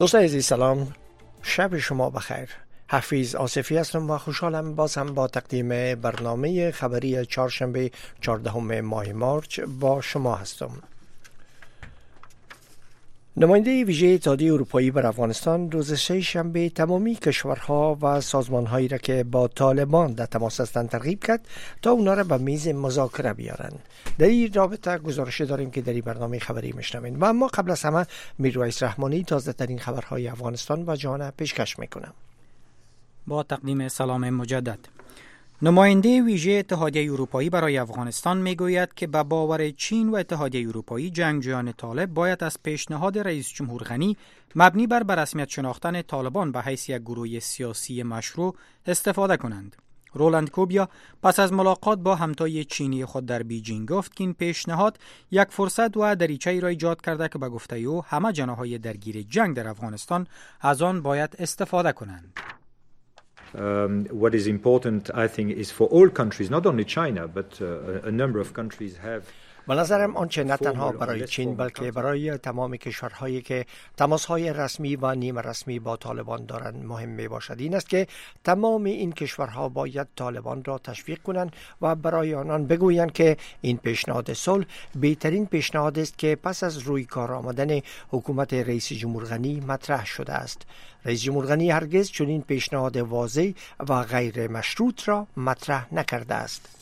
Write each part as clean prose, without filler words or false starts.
دوستان عزیز سلام، شب شما بخیر. حفیظ آصفی هستم و خوشحالم باز هم با تقدیم برنامه خبری چهارشنبه 14 ماه مارچ با شما هستم. نماینده ویژه اتحادیه اروپایی بر افغانستان روز سه شنبه تمامی کشورها و سازمانهایی را که با طالبان در تماس هستند ترغیب کرد تا اونا را به میز مذاکره بیارن. در این رابطه گزارش داریم که در این برنامه خبری میشنوین و اما قبل از همه میرویس رحمانی تازه ترین خبرهای افغانستان و جهان پیشکش میکنم. با تقدیم سلام مجدد. نماینده ویژه اتحادیه اروپایی برای افغانستان میگوید که به باور چین و اتحادیه اروپایی جنگجویان طالب باید از پیشنهاد رئیس جمهور غنی مبنی بر رسمیت شناختن طالبان به حیث یک گروه سیاسی مشروع استفاده کنند. رولند کوبیا پس از ملاقات با همتای چینی خود در بیجینگ گفت که این پیشنهاد یک فرصت و دریچه‌ای را ایجاد کرده که به گفته او همه جناح‌های درگیر جنگ در افغانستان از آن باید استفاده کنند. What is important, I think, is for all countries, not only China, but a number of countries have. به نظرم آنچه نه تنها برای چین بلکه برای تمام کشورهایی که تماسهای رسمی و نیم رسمی با طالبان دارند مهم می باشد این است که تمام این کشورها باید طالبان را تشویق کنند و برای آنان بگویند که این پیشنهاد صلح بهترین پیشنهاد است که پس از روی کار آمدن حکومت رئیس جمهور غنی مطرح شده است. رئیس جمهور غنی هرگز چنین پیشنهاد واضح و غیر مشروط را مطرح نکرده است.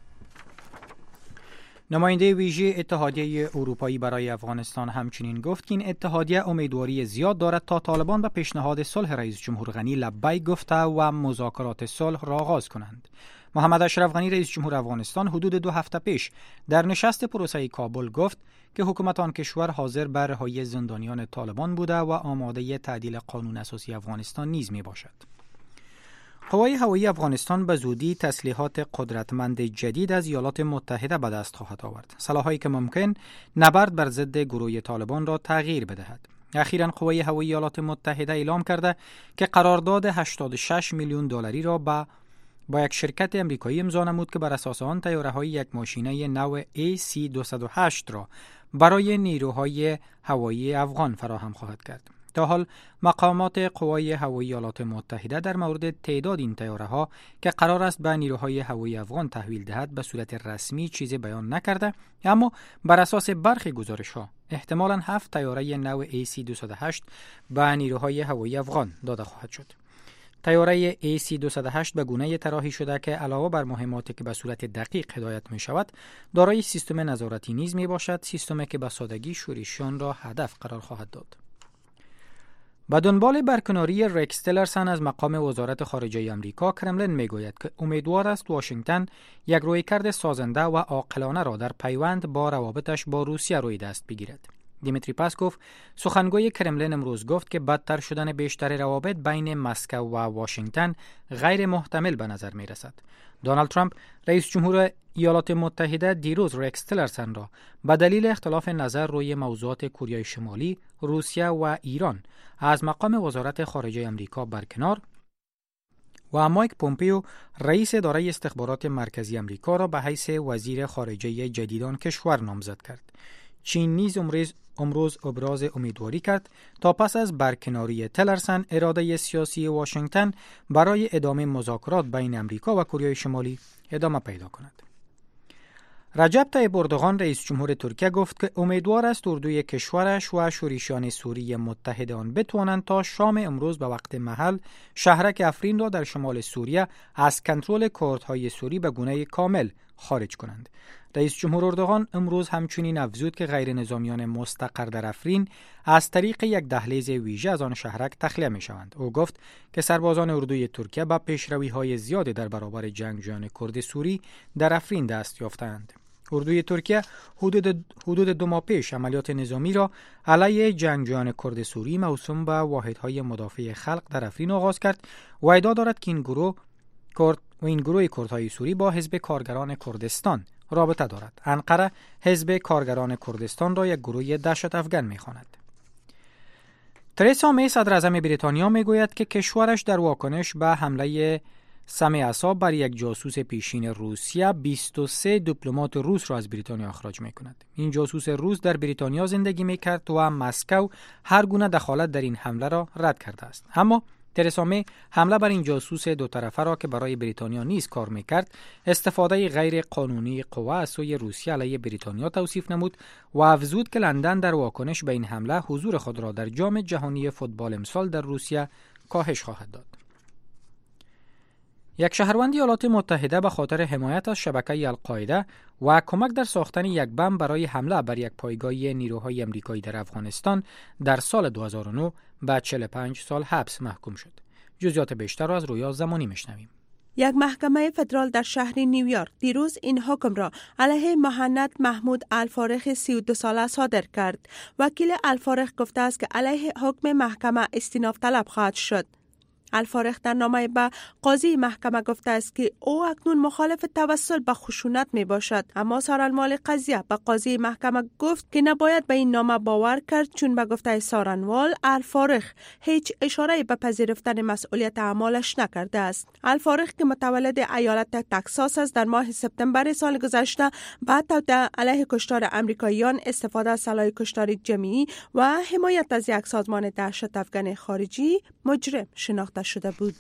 نماینده ویژه اتحادیه اروپایی برای افغانستان همچنین گفت که این اتحادیه امیدواری زیاد دارد تا طالبان به پیشنهاد صلح رئیس جمهور غنی لبیک گفته و مذاکرات صلح را آغاز کنند. محمد اشرف غنی رئیس جمهور افغانستان حدود 2 هفته پیش در نشست پروسه کابل گفت که حکومت آن کشور حاضر به رهایی زندانیان طالبان بوده و آماده تعدیل قانون اساسی افغانستان نیز می باشد. قوای هوایی افغانستان به زودی تسلیحات قدرتمند جدید از ایالات متحده به دست خواهد آورد. سلاح‌هایی که ممکن نبرد بر ضد گروه طالبان را تغییر بدهد. اخیراً قوای هوایی ایالات متحده اعلام کرده که قرارداد 86 میلیون دلاری را با یک شرکت امریکایی امضا نمود که بر اساس آن طیاره‌های یک ماشینه نو AC-208 را برای نیروهای هوایی افغان فراهم خواهد کرد. تا حال مقامات قوای هوایی ایالات متحده در مورد تعداد این طیاره‌ها که قرار است به نیروهای هوایی افغان تحویل دهد به صورت رسمی چیزی بیان نکرده، اما بر اساس برخی گزارش‌ها احتمالاً 7 طیاره نو AC-208 به نیروهای هوایی افغان داده خواهد شد. طیاره AC-208 به گونه‌ای طراحی شده که علاوه بر مهماتی که به صورت دقیق هدایت می شود، دارای سیستم نظارتی نیز می باشد، سیستمی که به سادگی شورشیان را هدف قرار خواهد داد. به دنبال برکناری ریکس تیلرسن از مقام وزارت خارجه آمریکا، کرملین میگوید که امیدوار است واشنگتن یک رویکرد سازنده و عاقلانه را در پیوند با روابطش با روسیه روی دست بگیرد. دیمیتری پاسکوف سخنگوی کرملین امروز گفت که بدتر شدن بیشتر روابط بین مسکو و واشنگتن غیر محتمل به نظر می رسد. دونالد ترامپ رئیس جمهور ایالات متحده دیروز ریکس تیلرسن را به دلیل اختلاف نظر روی موضوعات کره شمالی، روسیه و ایران از مقام وزارت خارجه آمریکا برکنار و مایک پومپیو رئیس اداره استخبارات مرکزی آمریکا را به حیث وزیر خارجه جدید آن کشور نامزد کرد. چین نیز امروز ابراز امیدواری کرد تا پس از برکناری تیلرسن اراده سیاسی واشنگتن برای ادامه مذاکرات بین آمریکا و کره شمالی ادامه پیدا کند. رجب طیب اردوغان رئیس جمهور ترکیه گفت که امیدوار است اردوی کشورش و شورشیان سوری متحد آن بتوانند تا شام امروز به وقت محل شهرک افرین را در شمال سوریه از کنترل کردهای سوری به گونه کامل خارج کنند. رئیس جمهور اردوغان امروز همچنین افزود که غیر نظامیان مستقر در افرین از طریق یک دهلیز ویژه از آن شهرک تخلیه می شوند. او گفت که سربازان اردوی ترکیه با پیشروی‌های زیادی در برابر جنگجویان کرد سوری در افرین دست یافتند. اردوی ترکیه حدود 2 ماه پیش عملیات نظامی را علیه جنگجویان کرد سوری موسوم به واحدهای مدافع خلق در افرین آغاز کرد و ادعا دارد که این گروه کردهای سوری با حزب کارگران کردستان رابطه دارد. انقره حزب کارگران کردستان را یک گروه دهشت افکن می‌خواند. ترسا می صدر اعظم بریتانیا میگوید که کشورش در واکنش به حمله سم اعصاب بر یک جاسوس پیشین روسیه 23 دیپلمات روس را از بریتانیا اخراج می‌کند. این جاسوس روس در بریتانیا زندگی می‌کرد و مسکو هر گونه دخالت در این حمله را رد کرده است. اما ترسا می حمله بر این جاسوس دو طرفه را که برای بریتانیا نیز کار می‌کرد، استفاده غیر قانونی قوا از سوی روسیه علیه بریتانیا توصیف نمود و افزود که لندن در واکنش به این حمله حضور خود را در جام جهانی فوتبال امسال در روسیه کاهش خواهد داد. یک شهروند ایالات متحده به خاطر حمایت از شبکه القاعده و کمک در ساختن یک بم برای حمله بر یک پایگاه نیروهای آمریکایی در افغانستان در سال 2009 به 45 سال حبس محکوم شد. جزئیات بیشتر را از رویا زمانی میشنویم. یک محکمه فدرال در شهر نیویورک دیروز این حکم را علیه مهند محمود الفارخ 32 ساله صادر کرد. وکیل الفارخ گفته است که علیه حکم محکمه استیناف طلب خواهد شد. الفارخ در نامه به قاضی محکمه گفته است که او اکنون مخالف توسل به خشونت می باشد، اما سارنوال قضیه به قاضی محکمه گفت که نباید به این نامه باور کرد، چون به گفته سارنوال الفارخ هیچ اشاره به پذیرفتن مسئولیت اعمالش نکرده است. الفارخ که متولد ایالت تگزاس است، در ماه سپتامبر سال گذشته بعد توطئه علیه کشتار امریکاییان، استفاده از سلاح کشتار جمعی و حمایت از یک سازمان دهشت افغان خارجی مجرم شناخته شده بود.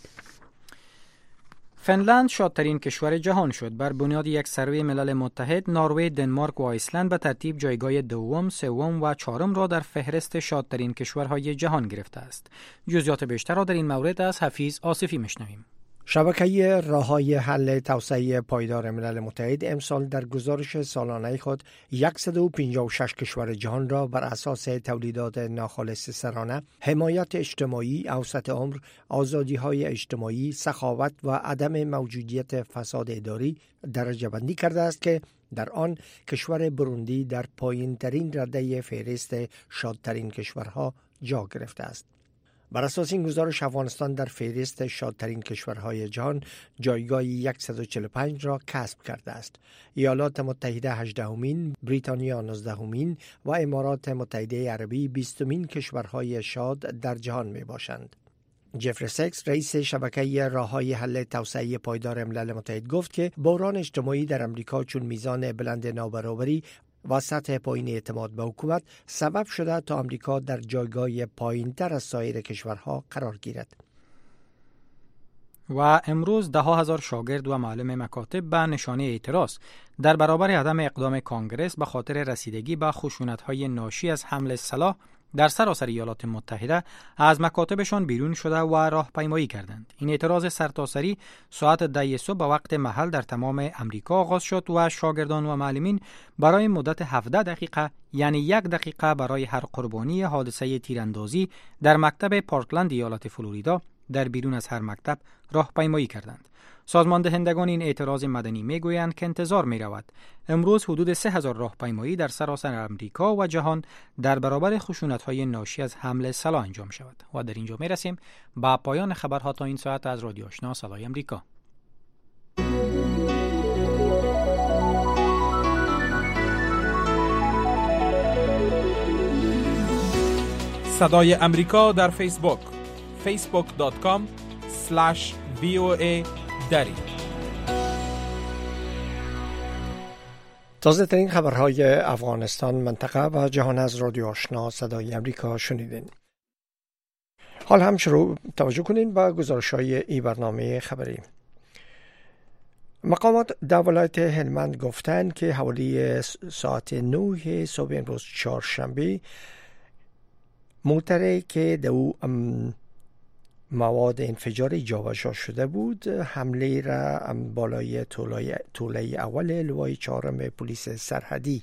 فنلند شادترین کشور جهان شد. بر بنیاد یک سروی ملل متحد، نروژ، دنمارک و آیسلند به ترتیب جایگاه دوم، سوم و چهارم را در فهرست شادترین کشورهای جهان گرفته است. جزئیات بیشتر را در این مورد از حفیظ آصفی میشنویم. شبکه راههای حل توسعه پایدار ملل متحد امسال در گزارش سالانه خود 156 کشور جهان را بر اساس تولیدات ناخالص سرانه، حمایت اجتماعی، اوسط عمر، آزادی‌های اجتماعی، سخاوت و عدم موجودیت فساد اداری درجه بندی کرده است که در آن کشور بروندی در پایین‌ترین رده فهرست شادترین کشورها جا گرفته است. بر اساس این گزارش افغانستان در فهرست شادترین کشورهای جهان جایگاه 145 را کسب کرده است. ایالات متحده 18مین، بریتانیا 19مین و امارات متحده عربی 20مین کشورهای شاد در جهان می باشند. جفری سکس رئیس شبکه راههای حل توسعه پایدار ملل متحد گفت که بحران اجتماعی در امریکا چون میزان بلند نابرابری و سطح پایین اعتماد به حکومت سبب شده تا آمریکا در جایگاه پایین‌تر از سایر کشورها قرار گیرد. و امروز 10,000 شاگرد و معلم مکاتب به نشانه اعتراض در برابر عدم اقدام کانگرس به خاطر رسیدگی به خشونت‌های ناشی از حمله سلاح در سراسر ایالات متحده از مکاتبشان بیرون شده و راهپیمایی کردند. این اعتراض سرتاسری ساعت 10 صبح به وقت محل در تمام امریکا آغاز شد و شاگردان و معلمین برای مدت 17 دقیقه، یعنی 1 دقیقه برای هر قربانی حادثه تیراندازی در مکتب پارکلند ایالت فلوریدا در بیرون از هر مکتب راهپیمایی کردند. سازمان دهندگان این اعتراض مدنی میگویند که انتظار می رود امروز حدود 3,000 راهپیمایی در سراسر امریکا و جهان در برابر خشونت‌های ناشی از حمله سلاح انجام شود. و در اینجا می رسیم با پایان خبرها تا این ساعت از رادیو آشنا صدای امریکا. صدای امریکا در فیسبوک facebook.com/VOA دری. تازه ترین خبرهای افغانستان، منطقه و جهان از رادیو آشنا صدای امریکا شنیدین. حال هم توجه کنین به گزارش‌های این برنامه خبری. مقامات در ولایت هلمند گفتند که حوالی ساعت 9 صبح امروز چهارشنبه موتری که دو مواد انفجاری جابجا شده بود حمله را بالای طوله اول لوای 4 پلیس سرحدی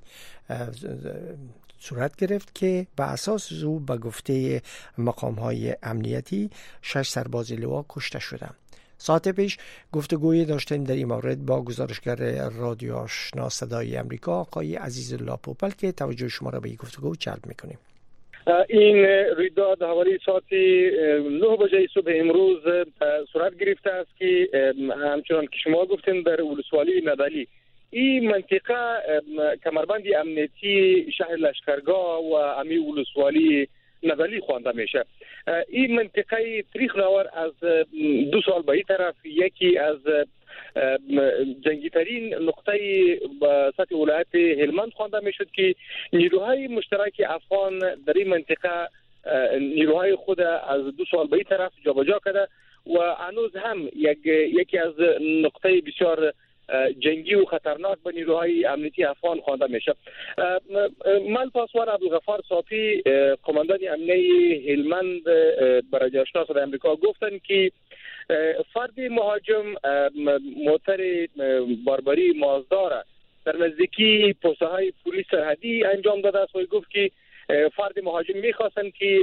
صورت گرفت که به اساس او به گفته مقام‌های امنیتی 6 سرباز لوا کشته شدند. ساعت پیش گفتگویی داشتیم در این مورد با گزارشگر رادیو آشنا صدای امریکا آقای عزیزالله پوپل که توجه شما را به این گفتگو جلب می‌کنیم. این رویداد حوالی ساعت 9 بجه صبح امروز صورت گرفته است که همچنان که شما گفتین در ولسوالی ندالی این منطقه کمربند امنیتی شهر لشکرگاه و امی ولسوالی نزالی خوانده میشه. این منطقه تاریخ نوار از 2 سال به این طرف یکی از جنگی ترین نقطه سطح ولایت هلمند خوانده میشد که نیروهای مشترک افغان در این منطقه نیروهای خود از 2 سال به این طرف جابجا کرده و هنوز هم یکی از نقطه بسیار جنگی و خطرناک به نیروهای امنیتی افغان خوانده میشه. ملپاسوار عبدالغفار صافی قماندان امنیه هلمند برای آشنا صدای امریکا گفتن که فرد مهاجم موتر باربری مازدا در نزدیکی پوسته های پلیس سرحدی انجام داده است و گفت که فرد مهاجم میخواستن که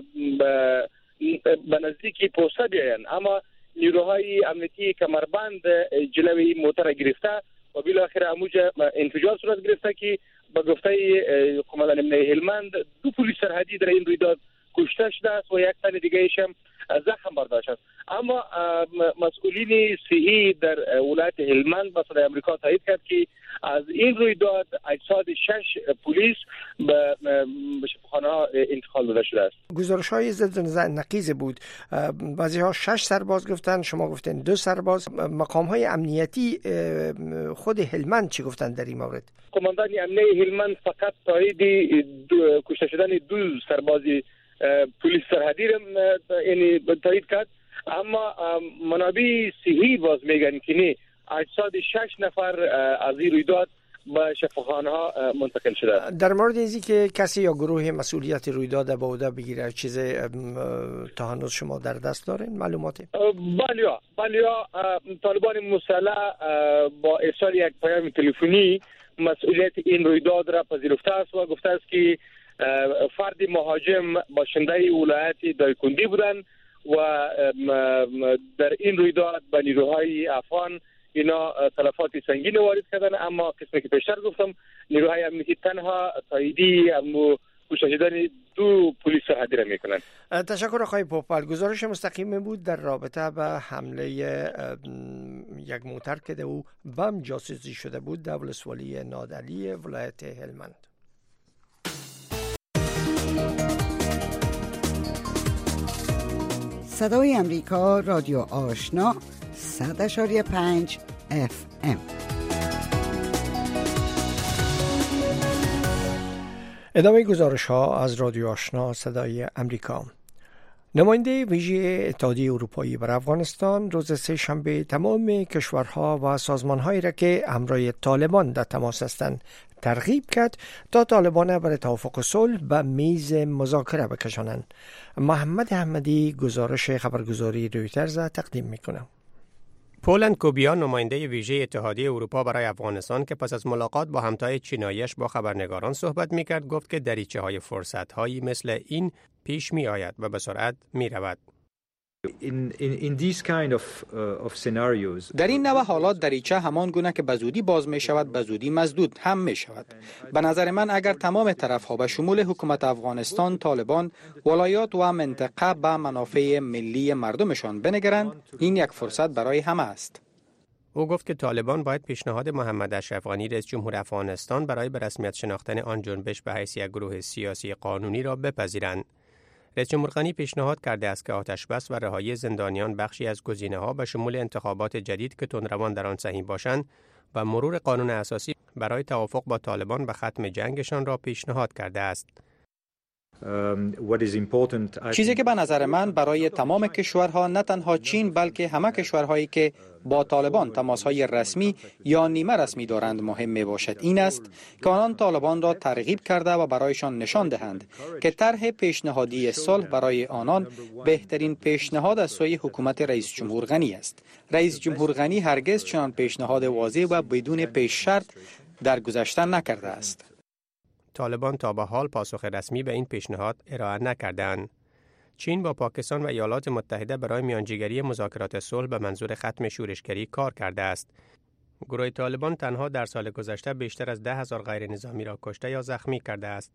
به نزدیکی پوسته بیاین، اما نیروهای امنیتی کمربند جلوی موتر گرفته و بالاخره اموجه انفجار صورت گرفته که به گفته قماندان امنیه هلمند 2 پلیس سرحدی در این رویداد کشته شده است و یک تن دیگه ایش هم زخم برداشت است. اما مسئولین صحی در ولایت هلمند به صدای امریکا تایید کرد که از این رویداد اجساد 6 پلیس به شفاخانه ها انتقال داده شده است. گزارش های ضد نقیض بود. بعضی ها 6 سرباز گفتن، شما گفتن 2 سرباز. مقام های امنیتی خود هلمند چی گفتن در این مورد؟ قماندان امنیه هلمند فقط تایید کشته شدن 2 سرباز پلیس سرحدی را یعنی تایید کرد، اما منابع صحی باز میگن که نه، اجساد 6 نفر از این رویداد به شفاخانه ها منتقل شده. در مورد اینی که کسی یا گروه مسئولیت رویداد به عهده بگیره چیز تا هنوز شما در دست دارین معلوماتی؟ بله طالبان مسلح با ارسال یک پیام تلفنی مسئولیت این رویداد را پذیرفته است و گفته است که فرد مهاجم باشنده ولایت دایکندی بودند و در این رویداد به نیروهای افغان اینا تلفات سنگین وارد کردن، اما قسمی که پیشتر گفتم نیروهای امنیتی تنها تاییدی کشته شدن 2 پلیس سرحدی را میکنند. تشکر آقای پوپل. گزارش مستقیم بود در رابطه به حمله یک موتر که او بم جاسوسی شده بود در ولسوالی نادعلی ولایت هلمند. صدای امریکا رادیو آشنا 100.5 FM. ادامه گزارش ها از رادیو آشنا صدای امریکا. نماینده ویژه اتحادیه اروپایی برای افغانستان روز سه‌شنبه تمام کشورها و سازمان‌هایی را که همراه طالبان در تماس هستند ترغیب کرد تا طالبان برای توافق صلح به میز مذاکره بکشانند. محمد احمدی گزارش خبرگزاری رویترز تقدیم می‌کند. پولند کوبیان نماینده ویژه اتحادیه اروپا برای افغانستان که پس از ملاقات با همتای چینایی‌اش با خبرنگاران صحبت می‌کرد گفت که دریچه‌های فرصت‌هایی مثل این پیش می‌آید و به سرعت می‌رود. در این نوع حالات دریچه همان گونه که بزودی باز می شود بزودی مسدود هم می شود. به نظر من اگر تمام طرف‌ها به شمول حکومت افغانستان، طالبان، ولایات و منطقه به منافع ملی مردمشان بنگرند، این یک فرصت برای همه است. او گفت که طالبان باید پیشنهاد محمد اشرف غنی رئیس جمهور افغانستان برای به رسمیت شناختن آن جنبش به حیث یک گروه سیاسی قانونی را بپذیرند. رئیس جمهور غنی پیشنهاد کرده است که آتشبس و رهایی زندانیان بخشی از گزینه‌ها به شمول انتخابات جدید که تندروان در آن سهیم باشند و مرور قانون اساسی برای توافق با طالبان به ختم جنگشان را پیشنهاد کرده است. چیزی که به نظر من برای تمام کشورها، نه تنها چین بلکه همه کشورهایی که با طالبان تماسهای رسمی یا نیمه رسمی دارند مهم می باشد این است که آنان طالبان را ترغیب کرده و برایشان نشان دهند که طرح پیشنهادی صلح برای آنان بهترین پیشنهاد از سوی حکومت رئیس جمهور غنی است. رئیس جمهور غنی هرگز چنان پیشنهاد واضح و بدون پیش شرط در گذشته نکرده است. طالبان تا به حال پاسخ رسمی به این پیشنهاد ارائه نکردند. چین با پاکستان و ایالات متحده برای میانجیگری مذاکرات صلح به منظور ختم شورشگری کار کرده است. گروه طالبان تنها در سال گذشته بیشتر از 10,000 غیر نظامی را کشته یا زخمی کرده است.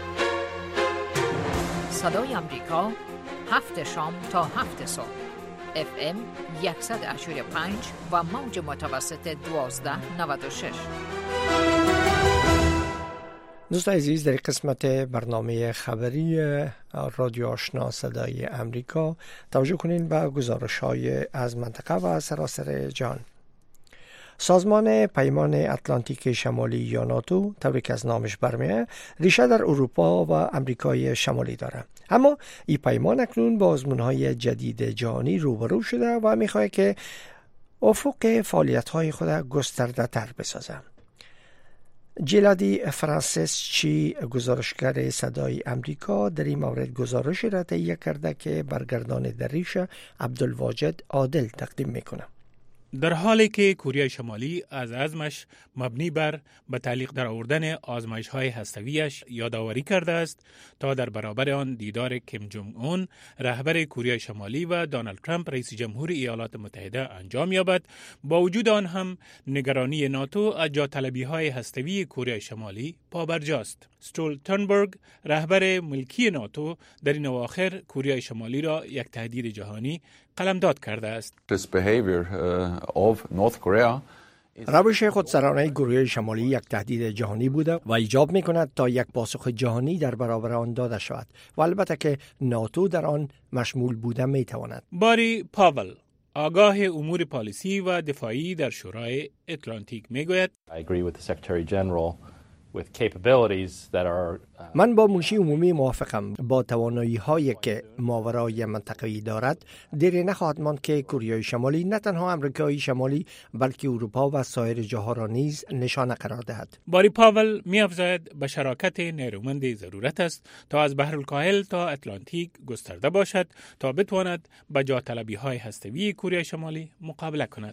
صدای امریکا 7 شام تا 7 صبح FM 100.5 و موج متوسط 1296. دوستان عزیز، در قسمت برنامه خبری رادیو آشنا صدای امریکا توجه کنین به گزارش‌های از منطقه و سراسر جهان. سازمان پیمان اتلانتیک شمالی یا ناتو، طوری که از نامش برمیاد، ریشه در اروپا و امریکای شمالی داره. اما این پیمان اکنون با آزمون‌های جدید جهانی روبرو شده و می‌خواهد که افق فعالیت‌های خود گسترده‌تر بسازه. جیلادی فرانسیس چی، گزارشگر صدای امریکا، در این مورد گزارش را تهیه کرده که برگردان دریش عبدالواجد عادل تقدیم میکنه. در حالی که کره شمالی از عزمش مبنی بر به تعلیق در آوردن آزمایش‌های هسته‌ایش یادآوری کرده است تا در برابر آن دیدار کیم جونگ اون رهبر کره شمالی و دونالد ترامپ رئیس جمهور ایالات متحده انجام یابد، با وجود آن هم نگرانی ناتو از جاطلبی‌های هسته‌ای کره شمالی پابرجاست. استولتنبرگ رهبر ملکی ناتو در این اواخر کره شمالی را یک تهدید جهانی قلمداد کرده است. روش خودسرانه کره شمالی یک تهدید جهانی بوده و ایجاب می‌کند تا یک پاسخ جهانی در برابر آن داده شود و البته که ناتو در آن مشمول بوده می‌تواند. باری پاول، آگاه امور پالیسی و دفاعی در شورای اتلانتیک میگوید من با منشی عمومی موافقم. با توانایی هایی که ماورای منطقه‌ای دارد، دیری نخواهد ماند که کره شمالی نه تنها امریکای شمالی بلکه اروپا و سایر جاها را نیز نشانه قرار دهد. باری پاول می‌افزاید به شراکت نیرومند ضرورت است تا از بحرالکاهل تا اتلانتیک گسترده باشد تا بتواند با جاطلبی‌های هسته‌ای کره شمالی مقابله کند.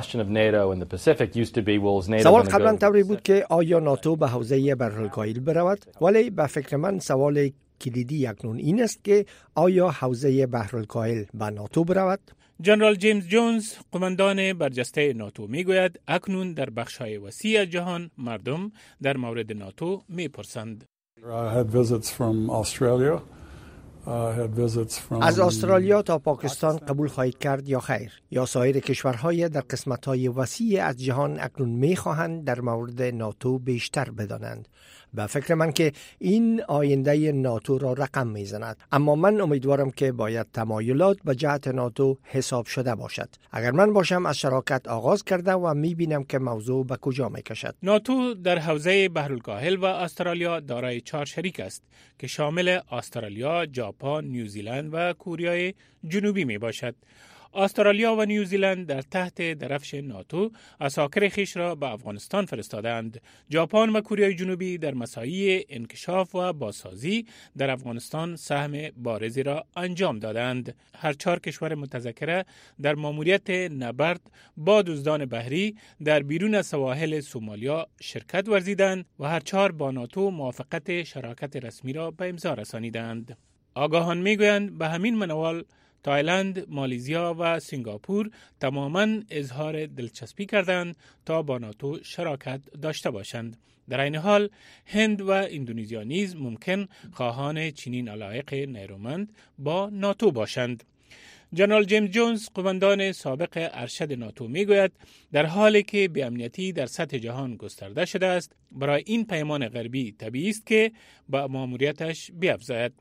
سوال قبلا طوری بود که آیا ناتو به حوزه بحرالکاهل برود، ولی به فکر من سوال کلیدی اکنون این است که آیا حوزه بحرالکاهل به ناتو برود؟ جنرال جیمز جونز، قماندان برجسته ناتو میگوید اکنون در بخش‌های وسیع جهان مردم در مورد ناتو میپرسند. از استرالیا تا پاکستان قبول خواهید کرد یا خیر؟ یا سایر کشورهای در قسمت‌های وسیع از جهان اکنون می‌خواهند در مورد ناتو بیشتر بدانند؟ به فکر من که این آینده ناتو را رقم میزند، اما من امیدوارم که باید تمایلات به جهت ناتو حساب شده باشد. اگر من باشم از شراکت آغاز کرده و میبینم که موضوع به کجا میکشد. ناتو در حوزه بحرالکاهل و استرالیا دارای 4 شریک است که شامل استرالیا، ژاپن، نیوزیلند و کره جنوبی می باشد. استرالیا و نیوزیلند در تحت درفش ناتو عساکر خویش را به افغانستان فرستادند. ژاپن و کره جنوبی در مساعی انکشاف و بازسازی در افغانستان سهم بارزی را انجام دادند. هر 4 کشور متذکره در ماموریت نبرد با دزدان بحری در بیرون از سواحل سومالیا شرکت ورزیدند و هر 4 با ناتو موافقت شراکت رسمی را به امضا رسانیدند. آگاهان میگویند به همین منوال تایلند، مالیزیا و سنگاپور تماماً اظهار دلچسپی کردند تا با ناتو شراکت داشته باشند. در این حال هند و اندونزیا نیز ممکن خواهان چنین علایق نیرومند با ناتو باشند. جنرال جیمز جونز، قماندان سابق ارشد ناتو میگوید در حالی که بی‌امنیتی در سطح جهان گسترده شده است، برای این پیمان غربی طبیعی است که با ماموریتش بیفزاید.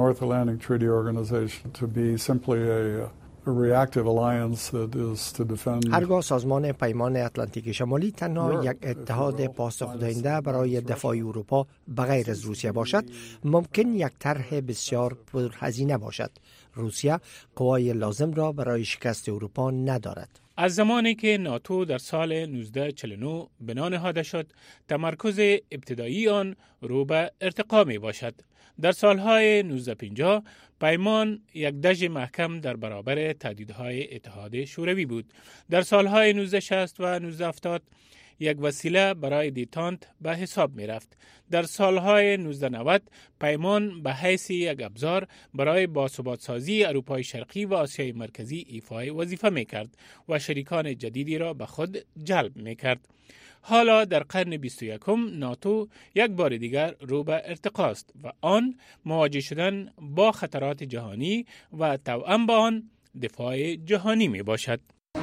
هرگاه سازمان پیمان اتلانتیک شمالی تنها یک اتحاد پاسخ دهنده برای دفاع اروپا بغیر از روسیه باشد، ممکن یک طرح بسیار پرهزینه باشد. روسیه قوای لازم را برای شکست اروپا ندارد. از زمانی که ناتو در سال 1949 بنا نهاده شد، تمرکز ابتدایی آن رو به ارتقا می باشد. در سالهای 1950 پیمان یک دژ محکم در برابر تهدیدهای اتحاد شوروی بود. در سالهای 1960 و 1970 یک وسیله برای دیتانت به حساب می رفت. در سالهای 1990 پیمان به حیث یک ابزار برای باثبات‌سازی اروپای شرقی و آسیای مرکزی ایفای وظیفه می کرد و شریکان جدیدی را به خود جلب می کرد. حالا در قرن 21 ناتو یک بار دیگر رو به ارتقا است و آن مواجه شدن با خطرات جهانی و توأم با آن دفاع جهانی می باشد.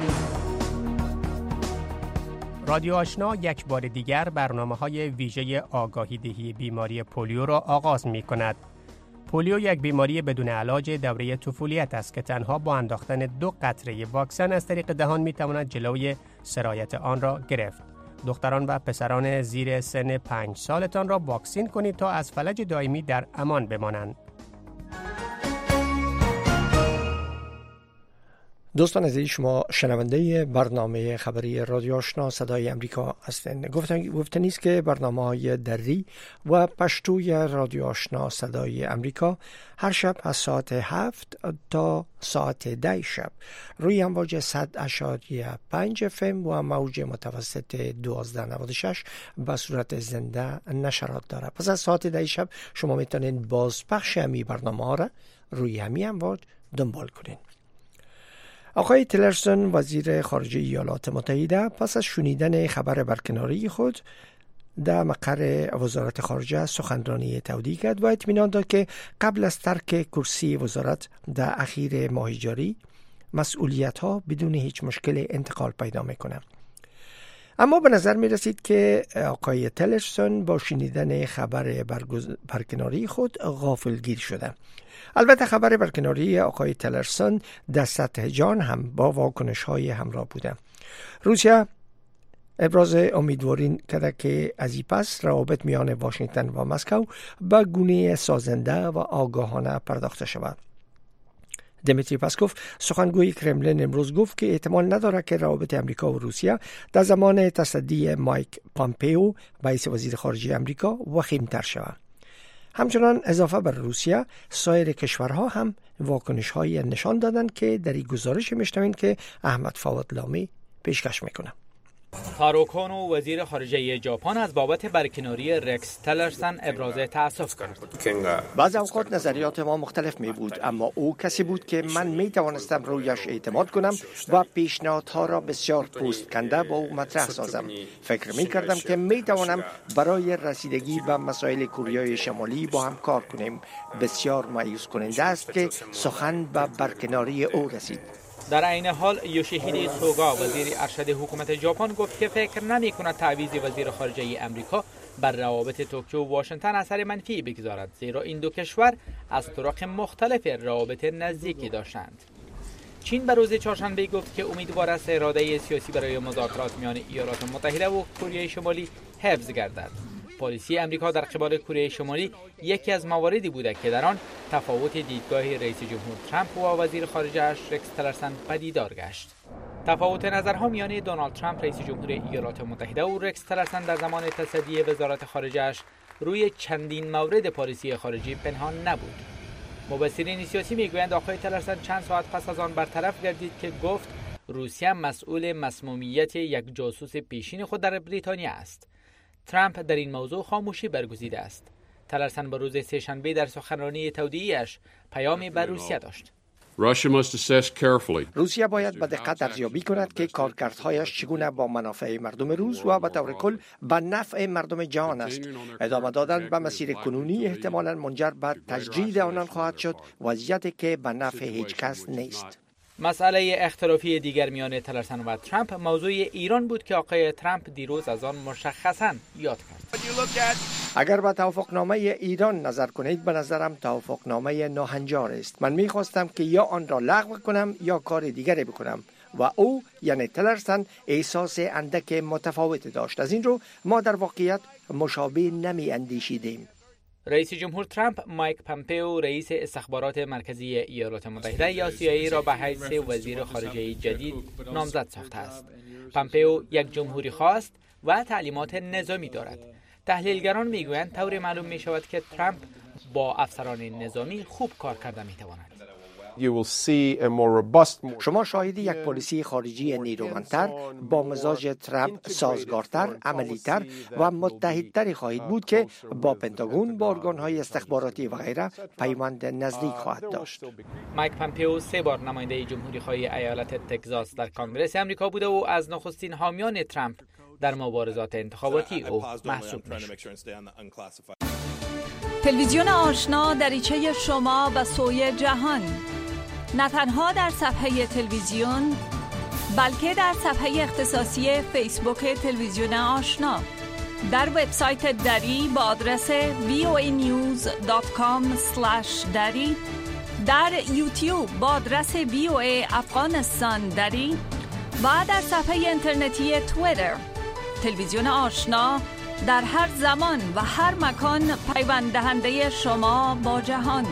رادیو آشنا یک بار دیگر برنامه‌های ویژه آگاهی دهی بیماری پولیو را آغاز می‌کند. پولیو یک بیماری بدون علاج دوره طفولیت است که تنها با انداختن 2 قطره واکسن از طریق دهان می‌تواند جلوی سرایت آن را گرفت. دختران و پسران زیر سن 5 سالتان را واکسین کنید تا از فلج دائمی در امان بمانند. دوستان عزیز، شما شنونده برنامه خبری رادیو آشنا صدای امریکا هستند. گفتنی است که برنامه‌های دری و پشتوی رادیو آشنا صدای امریکا هر شب از ساعت 7 تا ساعت 10 شب روی امواج 100.5 FM و موج متوسط 1296 به صورت زنده نشرات داره. پس از ساعت 10 شب شما میتونید بازپخش همی برنامه را روی همی امواج دنبال کنید. آقای تیلرسون وزیر خارجه ایالات متحده پس از شنیدن خبر برکناری خود در مقر وزارت خارجه سخنرانی تودیع کرد و اطمینان داد که قبل از ترک کرسی وزارت در اخیر ماه جاری مسئولیت ها بدون هیچ مشکل انتقال پیدا میکنه. اما به نظر می رسید که آقای تیلرسون با شنیدن خبر برکناری خود غافلگیر شده. البته خبر برکناری آقای تیلرسون در سطح جهان هم با واکنش های همراه بوده. روسیه ابراز امیدواری کرده که از این پس روابط میان واشنگتن و مسکو به گونه سازنده و آگاهانه پرداخته شود. دمیتری پسکوف سخنگوی کرملین امروز گفت که احتمال نداره که روابط امریکا و روسیه در زمان تصدی مایک پامپئو رئیس وزیر خارجه امریکا وخیم‌تر شود. همچنان اضافه بر روسیه سایر کشورها هم واکنش‌های نشان دادند که در این گزارش می‌شنویم که احمد فواد لامی پیشکش میکنه. تارو کانو وزیر خارجه ژاپن از بابت برکناری رکس تیلرسون ابراز تأسف کرد. بعض اوقات نظریات ما مختلف می بود، اما او کسی بود که من می توانستم رویش اعتماد کنم و پیشنهادها را بسیار پوست کنده با او مطرح سازم. فکر می کردم که می توانم برای رسیدگی به مسائل کوریای شمالی با هم کار کنیم. بسیار مایوس کننده است که سخن به برکناری او رسید. در عین حال یوشیهیده سوگا وزیر ارشد حکومت ژاپن گفت که فکر نمی‌کند تعویض وزیر خارجه امریکا بر روابط توکیو و واشنگتن اثر منفی بگذارد، زیرا این دو کشور از طرق مختلف روابط نزدیکی داشتند. چین به روز چهارشنبه گفت که امیدوار است اراده سیاسی برای مذاکرات میان ایالات متحده و کره شمالی حفظ گردد. پالیسی امریکا در قبال کره شمالی یکی از مواردی بوده که در آن تفاوت دیدگاه رئیس جمهور ترامپ و وزیر خارجه اش رکس تیلرسون پدیدار گشت. تفاوت نظرها میان دونالد ترامپ رئیس جمهور ایالات متحده و رکس تیلرسون در زمان تصدی وزارت خارجه اش روی چندین مورد پالیسی خارجی پنهان نبود. مبصرین سیاسی میگویند آقای تیلرسون چند ساعت پس از آن برطرف گردید که گفت روسیه مسئول مسمومیت یک جاسوس پیشین خود در بریتانیا است. ترامپ در این موضوع خاموشی برگزیده است. تیلرسون به روز سه‌شنبه در سخنرانی تودیعیش پیامی بر روسیه داشت. روسیه باید به دقت ارزیابی کند که کارکردهایش چگونه با منافع مردم روس و به طور کل به نفع مردم جهان است. ادامه دادن به مسیر کنونی احتمالاً منجر به تجدید آنان خواهد شد، وضعیتی که به نفع هیچ کس نیست. مسئله اختلافی دیگر میان تیلرسون و ترامپ موضوع ایران بود که آقای ترامپ دیروز از آن مشخصاً یاد کرد. اگر به توافقنامه ایران نظر کنید، به نظرم توافقنامه ناهنجار است. من می‌خواستم که یا آن را لغو کنم یا کار دیگری بکنم و او یعنی تیلرسون احساس اندک متفاوت داشت. از این رو ما در واقعیت مشابه نمی‌اندیشیدیم. رئیس جمهور ترامپ مایک پامپئو رئیس استخبارات مرکزی ایالات متحده یا CIA را به حیث وزیر خارجه جدید نامزد ساخته است. پامپئو یک جمهوری خواست و تعلیمات نظامی دارد. تحلیلگران میگویند طور معلوم می شود که ترامپ با افسران نظامی خوب کار کرده می تواند. شما شاهد یک پالیسی خارجی نیرومندتر با مزاج ترامپ سازگارتر، عملیتر و متحدتری خواهید بود که با پنتاگون، با ارگان‌های استخباراتی و غیره پیوند نزدیک خواهد داشت. مایک پامپئو 3 بار نماینده جمهوری‌خواه ایالت تگزاس در کنگره آمریکا بوده و از نخستین حامیان ترامپ در مبارزات انتخاباتی او محسوب می‌شد. تلویزیون آشنا دریچه شما و سوی جهان، نه تنها در صفحه تلویزیون بلکه در صفحه اختصاصی فیسبوک تلویزیون آشنا، در وبسایت دری با آدرس voanews.com/dari، در یوتیوب با آدرس VOA افغانستان دری و در صفحه اینترنتی توییتر. تلویزیون آشنا در هر زمان و هر مکان پیوند دهنده شما با جهان.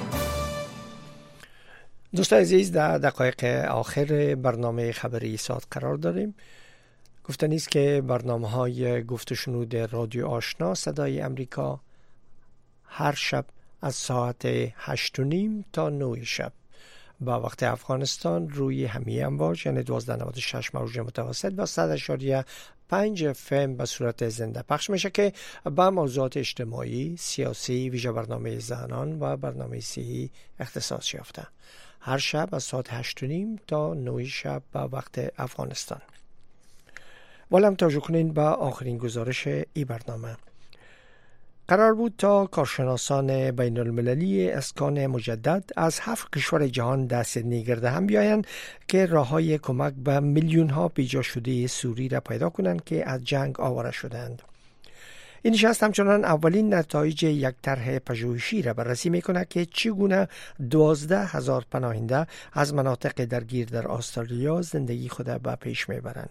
دوستان عزیز، در دقایق آخر برنامه خبری ساعت قرار داریم. گفتنی است که برنامه‌های گفت و شنود رادیو آشنا صدای امریکا هر شب از ساعت 8:30 تا 9 شب با وقت افغانستان روی همه امواج، یعنی 1296 موج متوسط و 100.5 FM به صورت زنده پخش میشه که با موضوعات اجتماعی، سیاسی، ویژه برنامه زنان و برنامه صحی اختصاص یافته. هر شب از ساعت 8:30 تا 9 شب با وقت افغانستان. ولم توجه کنین به آخرین گزارش ای برنامه. قرار بود تا کارشناسان بین المللی اسکان مجدد از 7 کشور جهان در سیدنی گرد هم بیایند که راههای کمک به میلیون ها پیجا شده سوری را پیدا کنند که از جنگ آواره شدند. این نشست همچنان اولین نتایج یک طرح پژوهشی را بررسی می‌کند که چگونه 12,000 پناهنده از مناطق درگیر در استرالیا زندگی خود به پیش میبرند.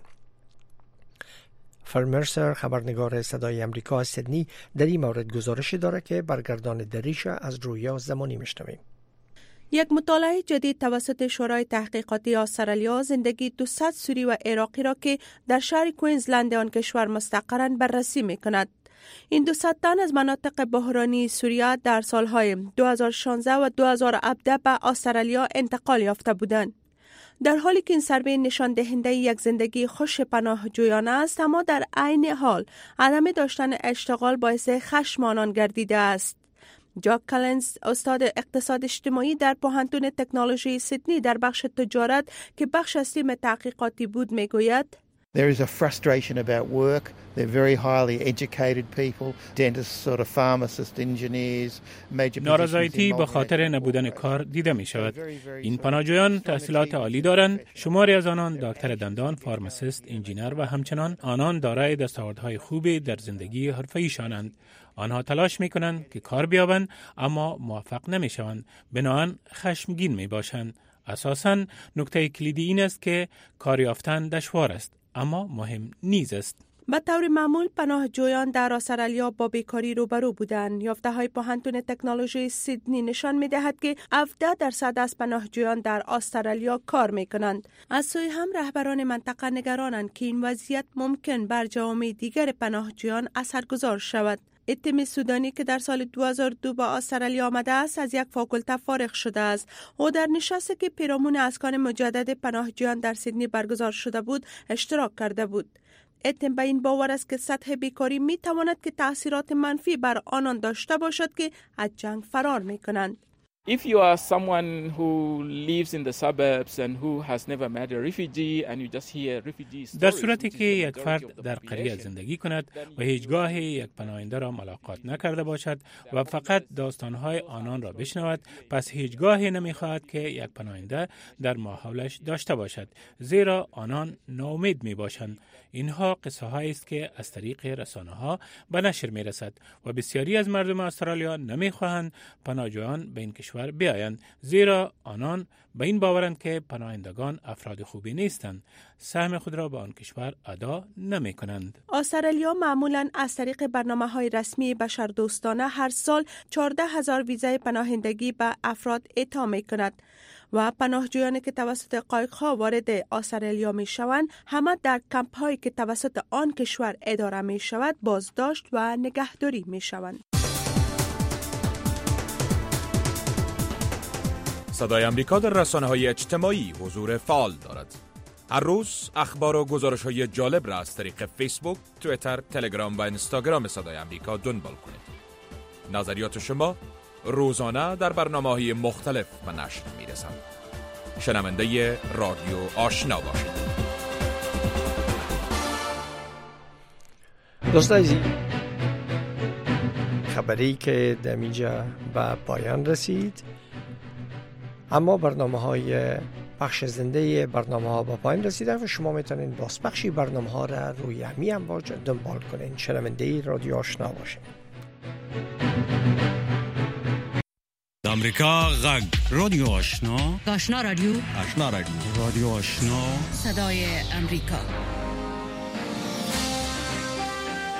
فل مرسر، خبرنگار صدای امریکا از سیدنی، در این مورد گزارش داره که برگردان دریش از رویا زمانی میشنویم. یک مطالعه جدید توسط شورای تحقیقاتی استرالیا زندگی 200 سوری و عراقی را که در شهر کوینزلند آن کشور مستقرند بررسی می‌کند. این 200 تن از مناطق بحرانی سوریه در سالهای 2016 و 2017 به استرالیا انتقال یافته بودند. در حالی که این سروی نشان دهنده یک زندگی خوش پناهجویانه است، اما در عین حال عدم داشتن اشتغال باعث خشم آنان گردیده است. جاک کلنز، استاد اقتصاد اجتماعی در پوهنتون تکنولوژی سیدنی در بخش تجارت که بخش از تیم تحقیقاتی بود، میگوید There is a frustration about work. They're very highly educated people, dentists, sort of pharmacists, engineers, major. نارضایتی به خاطر نبودن کار دیده می شود. این پناهجویان تحصیلات عالی دارند. شماری از آنان دکتر دندان، فارماسیست، انجینر و همچنان آنان دارای دستاوردهای خوبی در زندگی حرفه‌ایشانند. آنها تلاش می کنند که کار بیابند اما موفق نمی شوند. بنابراین خشمگین می باشند. اساساً نکته کلیدی این است که کار یافتن دشوار است، اما مهم نیز است. به طور معمول پناهجویان در استرالیا با بیکاری روبرو بودند. یافته‌های پوهنتون تکنولوژی سیدنی نشان می‌دهد که 17% از پناهجویان در استرالیا کار می‌کنند. از سوی هم رهبران منطقه نگرانند که این وضعیت ممکن بر جوامع دیگر پناهجویان اثرگذار شود. اتمی سودانی که در سال 2002 به استرالیا آمده است، از یک فاکولته فارغ شده است. او در نشستی که پیرامون اسکان مجدد پناهجویان در سیدنی برگزار شده بود اشتراک کرده بود. اتم به این باور است که سطح بیکاری می تواند که تأثیرات منفی بر آنان داشته باشد که از جنگ فرار می کنند. If you are someone who lives in the suburbs and who has never met a refugee and you just hear refugee stories. در صورتی که یک فرد در قریه زندگی کند و هیچگاه یک پناهنده را ملاقات نکرده باشد و فقط داستانهای آنان را بشنود، پس هیچگاهی نمیخواهد که یک پناهنده در ماحولش داشته باشد، زیرا آنان ناامید می باشند. اینها قصه هایی است که از طریق رسانه ها به نشر می رسد و بسیاری از مردم استرالیا نمیخواهند پناهجویان به این کشور بیایند، زیرا آنان به این باورند که پناهندگان افراد خوبی نیستند، سهم خود را به آن کشور ادا نمی کنند. استرالیا معمولاً از طریق برنامه‌های رسمی بشردوستانه هر سال 14,000 ویزای پناهندگی به افراد اعطا می کند و پناهجویانی که توسط قایق‌ها وارد استرالیا می شوند همه در کمپ‌هایی که توسط آن کشور اداره می شود بازداشت و نگهداری می شوند. صدای امریکا در رسانه‌های اجتماعی حضور فعال دارد. هر روز اخبار و گزارش‌های جالب را از طریق فیسبوک، توییتر، تلگرام و اینستاگرام صدای امریکا دنبال کنید. نظریات شما روزانه در برنامه‌های مختلف به نشر می‌رسند. شنونده رادیو آشنا باشید. دوستان، خبری که در اینجا به پایان رسید. اما برنامه‌های بخش زنده برنامه‌ها با پایان رسیده و شما میتونین بازپخشی برنامه‌ها را روی همین امواج دنبال کنین. شنونده رادیو آشنا باشین. امریکا غږ رادیو آشنا رادیو رادیو آشنا صدای امریکا.